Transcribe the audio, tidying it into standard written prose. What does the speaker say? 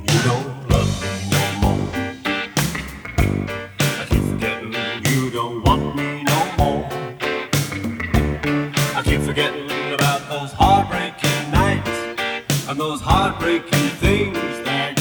you don't love me no more. I keep forgetting you don't want me no more. I keep forgetting about those heartbreaking nights and those heartbreaking things